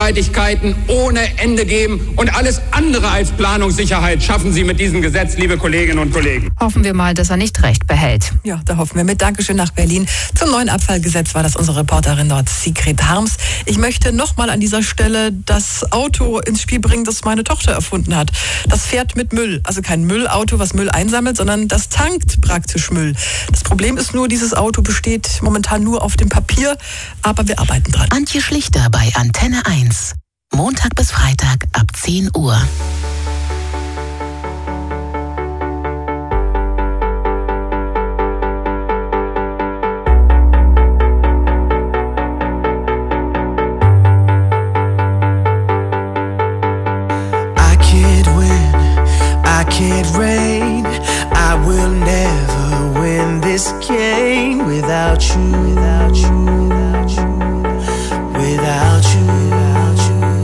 Streitigkeiten ohne Ende geben. Und alles andere als Planungssicherheit schaffen Sie mit diesem Gesetz, liebe Kolleginnen und Kollegen. Hoffen wir mal, dass er nicht recht behält. Ja, da hoffen wir mit. Dankeschön nach Berlin. Zum neuen Abfallgesetz war das unsere Reporterin dort, Sigrid Harms. Ich möchte nochmal an dieser Stelle das Auto ins Spiel bringen, das meine Tochter erfunden hat. Das fährt mit Müll. Also kein Müllauto, was Müll einsammelt, sondern das tankt praktisch Müll. Das Problem ist nur, dieses Auto besteht momentan nur auf dem Papier, aber wir arbeiten dran. Antje Schlichter bei Antenne 1. Montag bis Freitag ab 10 Uhr. Can't rain, I will never win this game without you, without you, without you, without you, without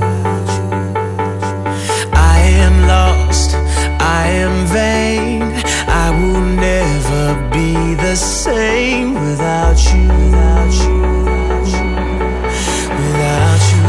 you. I am lost, I am vain, I will never be the same without you, without you, without you, without you.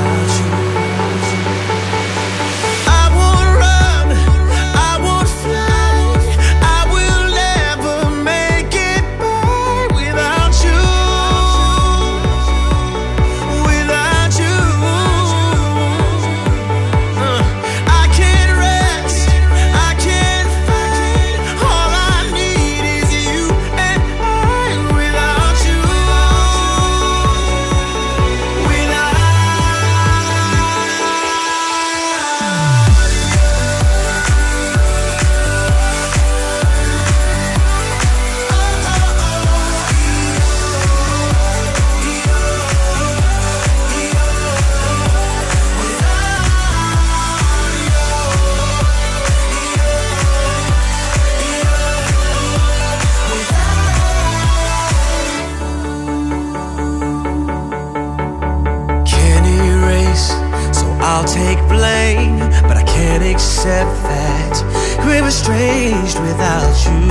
Accept that we're estranged without you,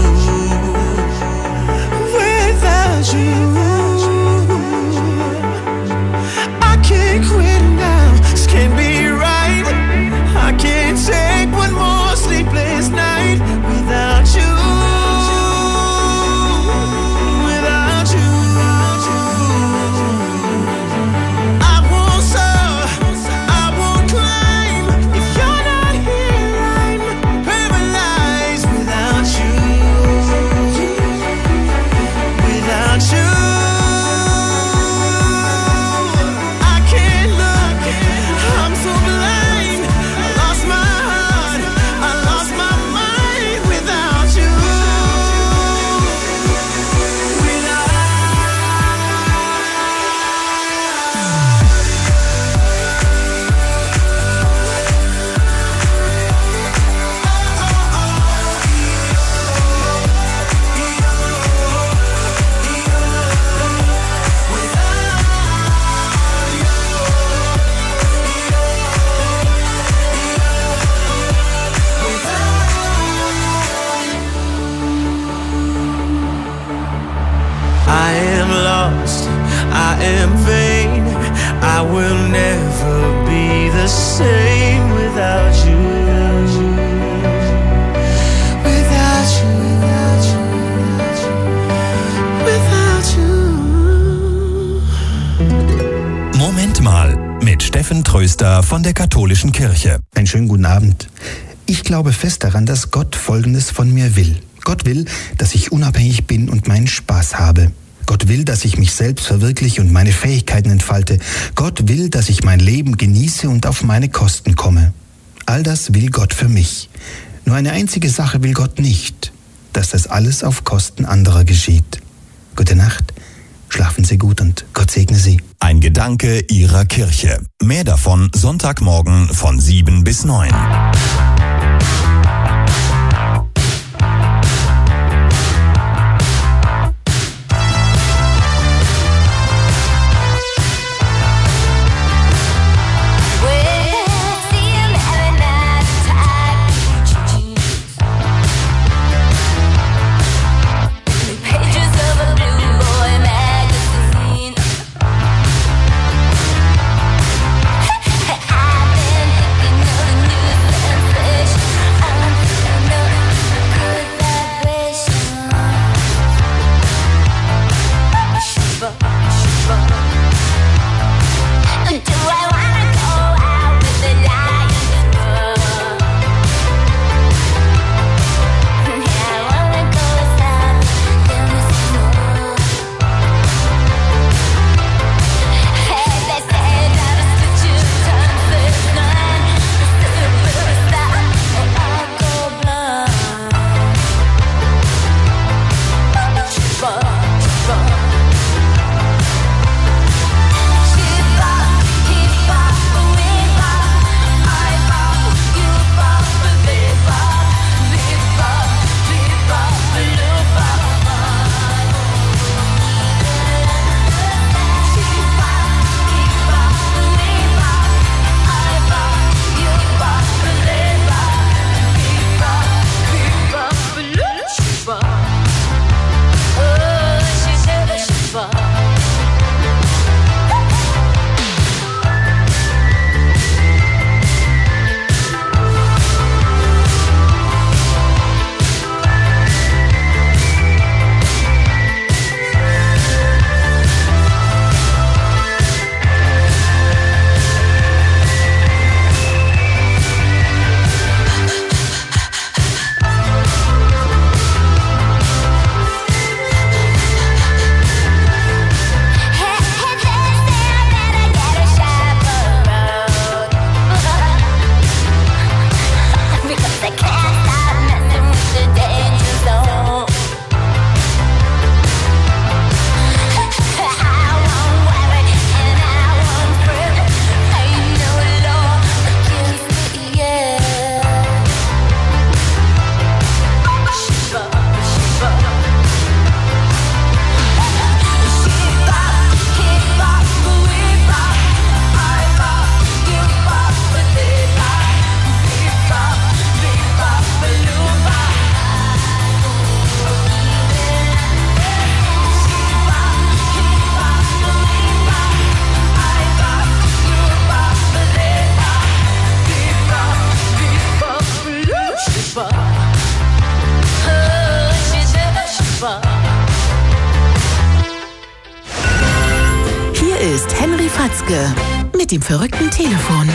without you. I can't quit now, this can't be right. I can't take one more sleepless night without you. Tröster von der katholischen Kirche. Einen schönen guten Abend. Ich glaube fest daran, dass Gott Folgendes von mir will. Gott will, dass ich unabhängig bin und meinen Spaß habe. Gott will, dass ich mich selbst verwirkliche und meine Fähigkeiten entfalte. Gott will, dass ich mein Leben genieße und auf meine Kosten komme. All das will Gott für mich. Nur eine einzige Sache will Gott nicht, dass das alles auf Kosten anderer geschieht. Gute Nacht. Schlafen Sie gut und Gott segne Sie. Ein Gedanke Ihrer Kirche. Mehr davon Sonntagmorgen von 7 bis 9. Tage mit dem verrückten Telefon.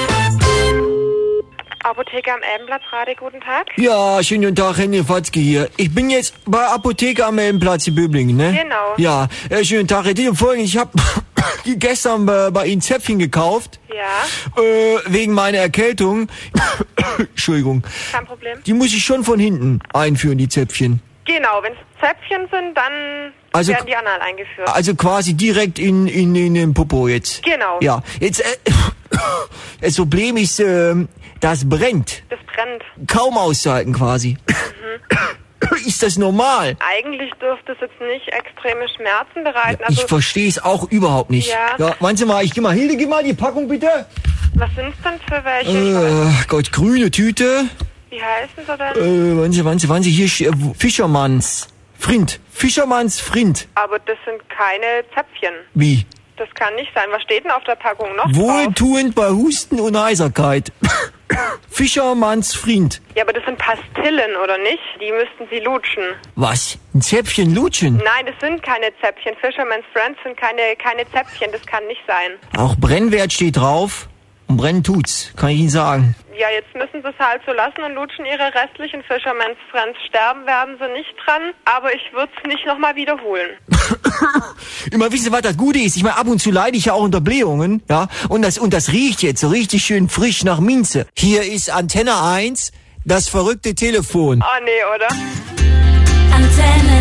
Apotheke am Elbenplatz, Rade, guten Tag. Ja, schönen guten Tag, Henry Watzke hier. Ich bin jetzt bei Apotheke am Elbenplatz in Böblingen, ne? Genau. Ja, schönen Tag. Ich habe gestern bei Ihnen Zäpfchen gekauft. Ja. Wegen meiner Erkältung. Entschuldigung. Kein Problem. Die muss ich schon von hinten einführen, die Zäpfchen. Genau, wenn es Zäpfchen sind, dann werden die anal eingeführt. Also quasi direkt in den Popo jetzt. Genau. Ja, jetzt das Problem ist, das brennt. Das brennt. Kaum auszuhalten quasi. Ist das normal? Eigentlich dürfte es jetzt nicht extreme Schmerzen bereiten. Ja, ich verstehe es auch überhaupt nicht. Ja. Warten Sie mal, Hilde, gib mal die Packung bitte. Was sind es denn für welche? Gott, grüne Tüte. Wie heißen sie denn? Wann Sie hier Fischermanns Frind. Aber das sind keine Zäpfchen. Wie? Das kann nicht sein. Was steht denn auf der Packung noch Wohltuend bei Husten und Heiserkeit. Fischermanns Frind. Ja, aber das sind Pastillen, oder nicht? Die müssten Sie lutschen. Was? Ein Zäpfchen lutschen? Nein, das sind keine Zäpfchen. Fisherman's Friends sind keine Zäpfchen. Das kann nicht sein. Auch Brennwert steht drauf. Und brennen tut's, kann ich Ihnen sagen. Ja, jetzt müssen Sie es halt so lassen und lutschen Ihre restlichen Fisherman's Friends. Sterben werden Sie nicht dran, aber ich würde es nicht nochmal wiederholen. Immer wissen Sie, was das Gute ist? Ich meine, ab und zu leide ich ja auch unter Blähungen, ja? Und das riecht jetzt so richtig schön frisch nach Minze. Hier ist Antenne 1, das verrückte Telefon. Oh nee, oder? Antenne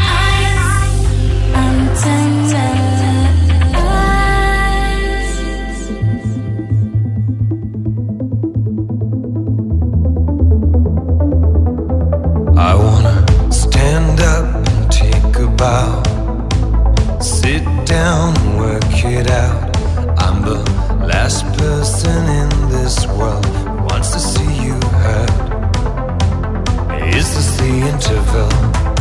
1, Antenne 1. I wanna stand up and take a bow, sit down and work it out. I'm the last person in this world who wants to see you hurt. Is this the interval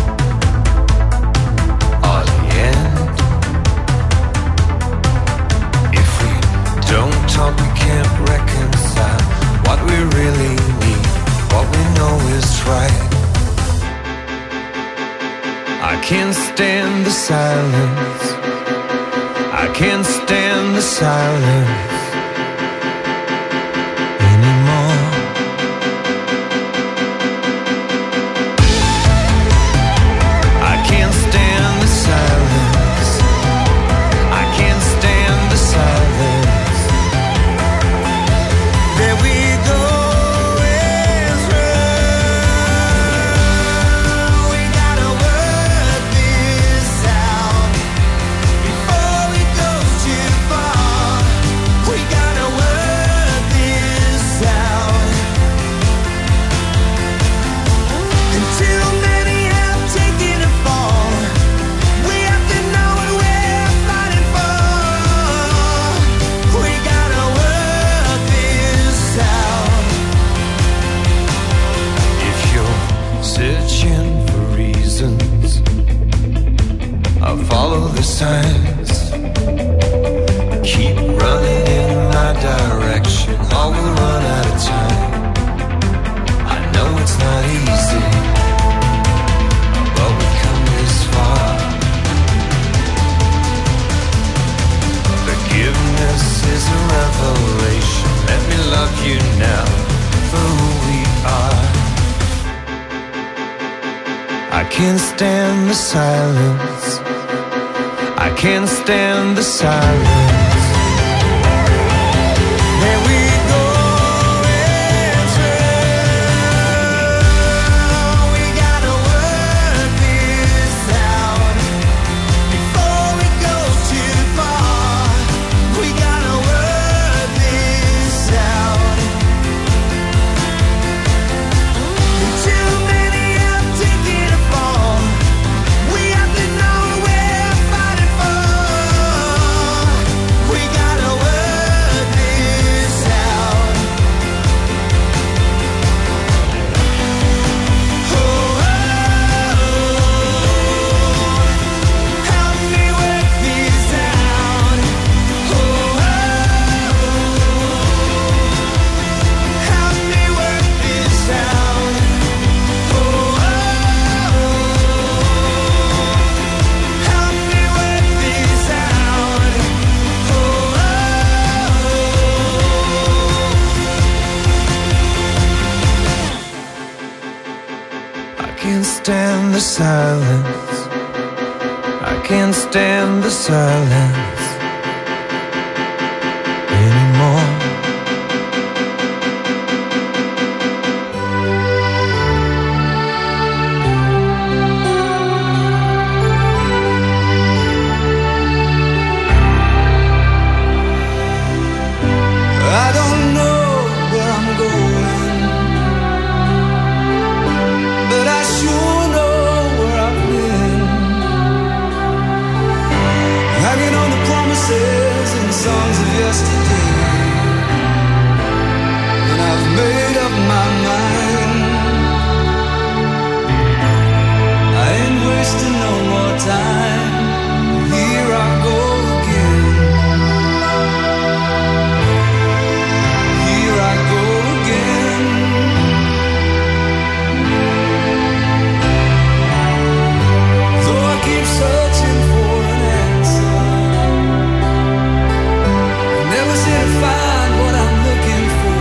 or the end? If we don't talk, we can't reconcile what we really need. What we know is right. I can't stand the silence. I can't stand the silence anymore. I can't stand the silence. I can't stand the silence. There we go. Follow the signs. Keep running in my direction, or we'll run out of time. I know it's not easy, but we've come this far. Forgiveness is a revelation. Let me love you now for who we are. I can't stand the silence. I can't stand the silence. There we go. It's real. We gotta work this out before we go too far. We gotta work this out. And too many have taken a fall. We have to know we're fighting for. the silence. I can't stand the silence anymore. I don't know where I'm going, but I sure know where I've been. Hanging on the promises and songs of yesterday, and I've made up my mind. I ain't wasting no more time. Here I go again. Here I go again. Though I keep searching for an answer, never seem to find what I'm looking for.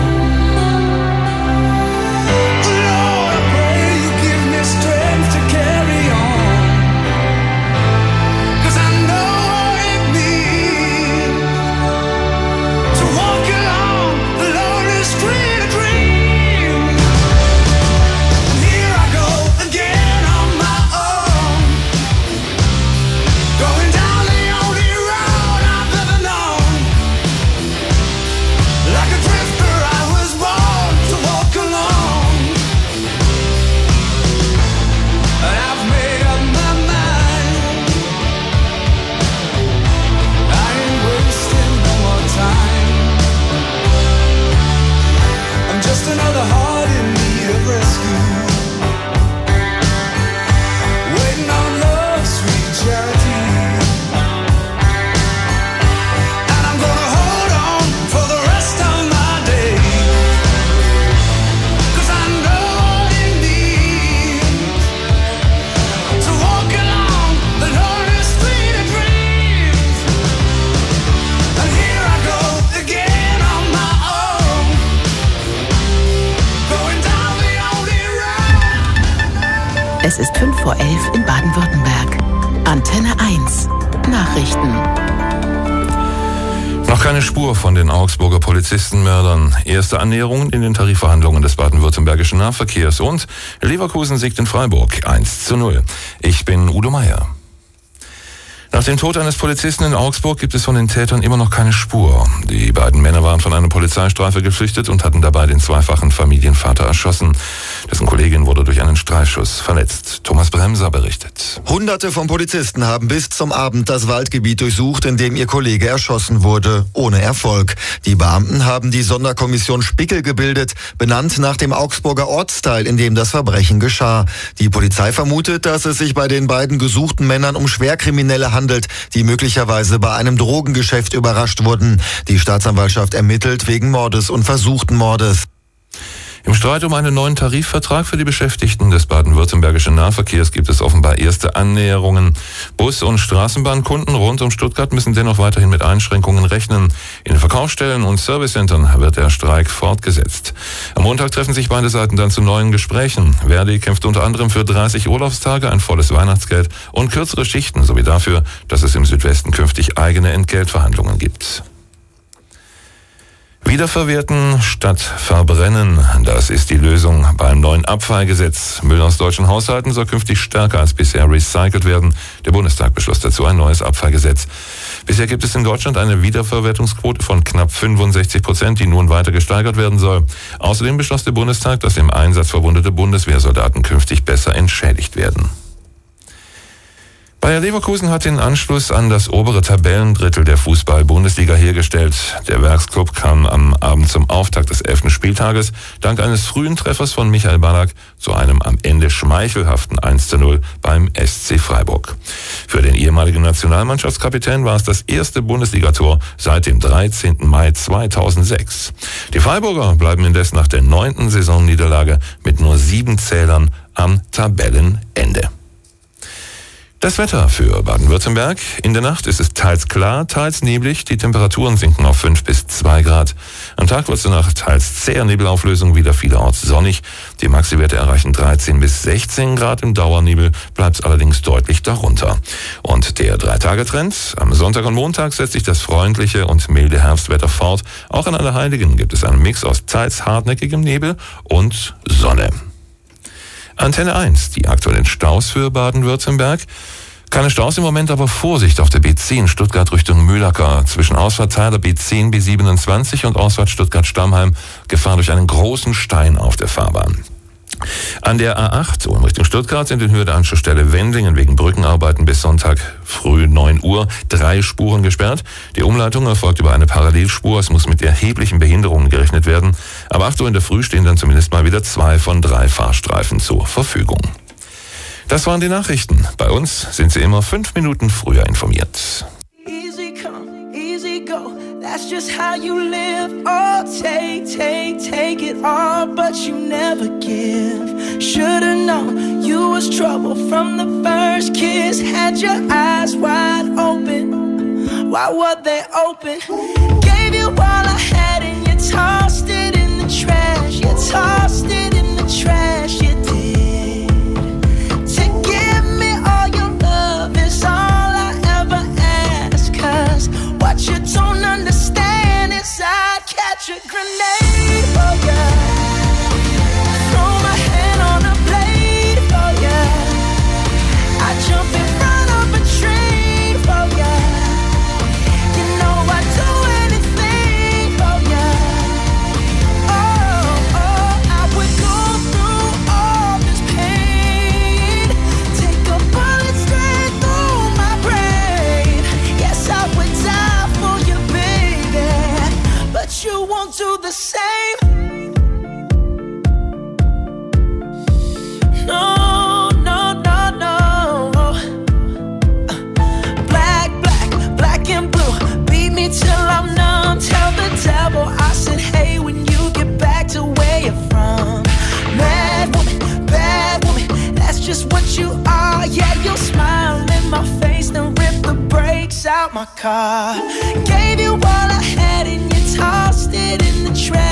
Lord, I pray you give me strength to carry on, 'cause I know what it means to walk along the lonely street of dreams. Here I go again on my own, going down the only road I've ever known. Like a drifter I was born to walk alone, and I've made up my mind. I ain't wasting no more time. I'm just another heart in need of rescue, waiting on love's sweet charity. And I'm gonna hold on for the rest of my days, 'cause I know what it means to walk along the lonely street of dreams. And here I go again on my own, going down the only road. Es ist 11:05 in Baden-Württemberg. Antenne 1. Nachrichten. Noch keine Spur von den Augsburger Polizistenmördern. Erste Annäherungen in den Tarifverhandlungen des baden-württembergischen Nahverkehrs und Leverkusen siegt in Freiburg 1:0. Ich bin Udo Meier. Nach dem Tod eines Polizisten in Augsburg gibt es von den Tätern immer noch keine Spur. Die beiden Männer waren von einer Polizeistreife geflüchtet und hatten dabei den zweifachen Familienvater erschossen. Dessen Kollegin wurde durch einen Streifschuss verletzt. Thomas Bremser berichtet. Hunderte von Polizisten haben bis zum Abend das Waldgebiet durchsucht, in dem ihr Kollege erschossen wurde, ohne Erfolg. Die Beamten haben die Sonderkommission Spickel gebildet, benannt nach dem Augsburger Ortsteil, in dem das Verbrechen geschah. Die Polizei vermutet, dass es sich bei den beiden gesuchten Männern um Schwerkriminelle handelt, die möglicherweise bei einem Drogengeschäft überrascht wurden. Die Staatsanwaltschaft ermittelt wegen Mordes und versuchten Mordes. Im Streit um einen neuen Tarifvertrag für die Beschäftigten des baden-württembergischen Nahverkehrs gibt es offenbar erste Annäherungen. Bus- und Straßenbahnkunden rund um Stuttgart müssen dennoch weiterhin mit Einschränkungen rechnen. In den Verkaufsstellen und Servicecentern wird der Streik fortgesetzt. Am Montag treffen sich beide Seiten dann zu neuen Gesprächen. Verdi kämpft unter anderem für 30 Urlaubstage, ein volles Weihnachtsgeld und kürzere Schichten sowie dafür, dass es im Südwesten künftig eigene Entgeltverhandlungen gibt. Wiederverwerten statt verbrennen, das ist die Lösung beim neuen Abfallgesetz. Müll aus deutschen Haushalten soll künftig stärker als bisher recycelt werden. Der Bundestag beschloss dazu ein neues Abfallgesetz. Bisher gibt es in Deutschland eine Wiederverwertungsquote von knapp 65%, die nun weiter gesteigert werden soll. Außerdem beschloss der Bundestag, dass im Einsatz verwundete Bundeswehrsoldaten künftig besser entschädigt werden. Bayer Leverkusen hat den Anschluss an das obere Tabellendrittel der Fußball-Bundesliga hergestellt. Der Werksclub kam am Abend zum Auftakt des 11. Spieltages dank eines frühen Treffers von Michael Ballack zu einem am Ende schmeichelhaften 1:0 beim SC Freiburg. Für den ehemaligen Nationalmannschaftskapitän war es das erste Bundesligator seit dem 13. Mai 2006. Die Freiburger bleiben indes nach der 9. Saisonniederlage mit nur 7 Zählern am Tabellenende. Das Wetter für Baden-Württemberg. In der Nacht ist es teils klar, teils neblig. Die Temperaturen sinken auf 5 bis 2 Grad. Am Tag wird es nach teils zäher Nebelauflösung wieder vielerorts sonnig. Die Maxi-Werte erreichen 13 bis 16 Grad. Im Dauernebel bleibt es allerdings deutlich darunter. Und der 3-Tage-Trend. Am Sonntag und Montag setzt sich das freundliche und milde Herbstwetter fort. Auch an Allerheiligen gibt es einen Mix aus teils hartnäckigem Nebel und Sonne. Antenne 1, die aktuellen Staus für Baden-Württemberg. Keine Staus im Moment, aber Vorsicht auf der B10 Stuttgart Richtung Mühlacker. Zwischen Ausfahrtteiler B10, B27 und Ausfahrt Stuttgart-Stammheim Gefahr durch einen großen Stein auf der Fahrbahn. An der A8 Ulm Richtung Stuttgart sind in Höhe der Anschlussstelle Wendlingen wegen Brückenarbeiten bis Sonntag früh 9 Uhr 3 Spuren gesperrt. Die Umleitung erfolgt über eine Parallelspur. Es muss mit erheblichen Behinderungen gerechnet werden. Aber 8 Uhr in der Früh stehen dann zumindest mal wieder 2 von 3 Fahrstreifen zur Verfügung. Das waren die Nachrichten. Bei uns sind Sie immer 5 Minuten früher informiert. Easy come, easy go. That's just how you live. Oh, take it all, but you never give. Should've known you was trouble from the first kiss. Had your eyes wide open. Why were they open? Gave you all I had and you tossed it in the trash. You tossed it in the trash, you did. To give me all your love is all I ever ask. Cause what you don't understand is I'd catch a grenade for ya. Throw my hand on a blade for ya. I'd jump in front of a train for ya. You know I'd do anything for ya. Oh, I would go through all this pain. Take a bullet straight through my brain. Yes, I would die for you, baby, but you won't do the same. No, no, no, no. Black and blue. Beat me till I'm numb. Tell the devil I said, hey, when you get back to where you're from. Bad woman, that's just what you are. Yeah, you'll smile in my face, then rip the brakes out my car. Gave you all I had and you tossed it in the trash.